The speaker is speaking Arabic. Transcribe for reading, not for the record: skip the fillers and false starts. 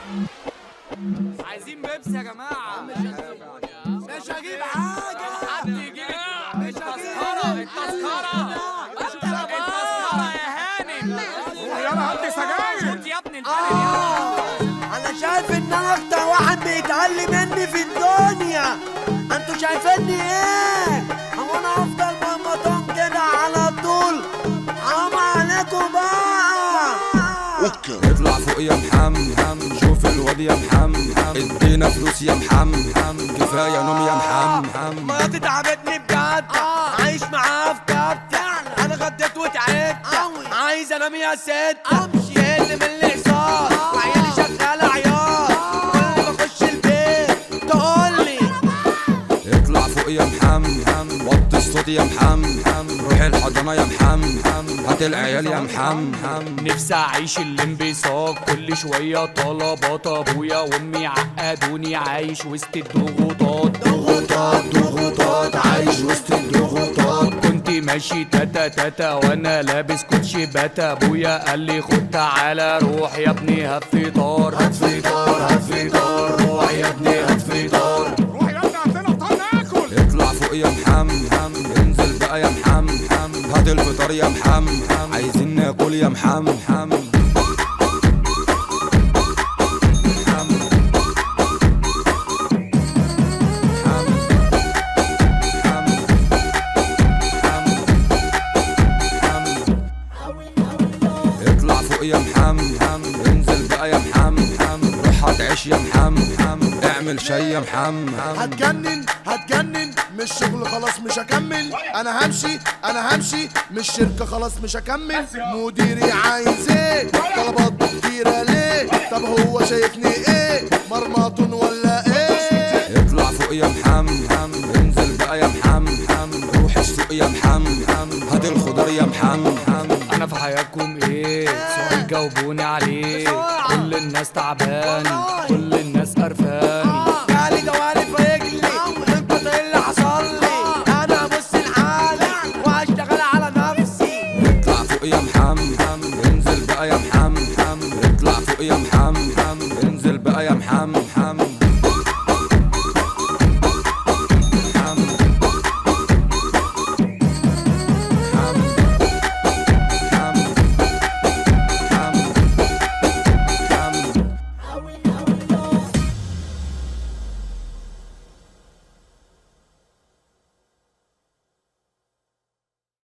عايزين بيبسي يا جماعة. مش هجيب حاجة. حد يجيب مش هجيب التذكرة التذكرة يا هانم. يلا هات لي سجاير. خد يا ابني البلد. انا شايف ان انا اكتر واحد بيتعلم مني في الدنيا. انتوا شايفيني ايه؟ هو انا افضل مرمطون كده على طول؟ حرام عليكم بقى. اطلع فوق يا محمد، شوف الواد يا محمد، ادينا فلوس يا محمد، كفايه نوم يا محمد. مراتي تعبتني بجد، عايش معاها في كبت. انا غديت وتعبت، عايز انام يا ست. شيل من الحصار وعيالي شغاله عيار. كل ما اخش البيت تقولي اطلع فوق يا محمد، وطي الصوت يا محمد، روح الحضانه يا محمد، هات العيال يا محمد. نفسي اعيش الانبساط، كل شوية طلبات ابويا وامي عقدوني، عايش وسط الضغوطات. ضغوطات عايش وسط الضغوطات. كنت ماشي تاتا تاتا وانا لابس كوتش باتا، ابويا قال لي خد تعالى روح يا ابني هات فطار. هات فطار، روح يا ابني هات فطار. روح يلا هات لنا فطار ناكل. اطلع فوق يا محمد، انزل بقى يا محمد، هات الفطار يا محمد، عايزين ناكل يا محمد. اطلع فوق يا محمد، انزل بقى يا محمد، روح هتعيش يا محمد، اعمل شاي يا محمد. هتجنن مش شغل خلاص مش هكمل. انا همشي مش شركة خلاص مش هكمل. مديري عايز ايه؟ طلبات كتيرة ليه؟ طب هو شايفني ايه؟ مرمطون ولا ايه؟ اطلع فوق يا محمد، انزل بقى يا محمد، روح السوق يا محمد، هات الخضار يا محمد. انا في حياتكم ايه؟ سؤال جاوبوني عليه. كل الناس تعباني، كل الناس قرفاني. جالي دوالي في رجلي من كتر اللي حصل لي. انا هبص لحالي وهشتغل على نفسي. اطلع فوق يا محمد، انزل بقى يا محمد، اطلع فوق يا محمد، انزل بقى يا محمد.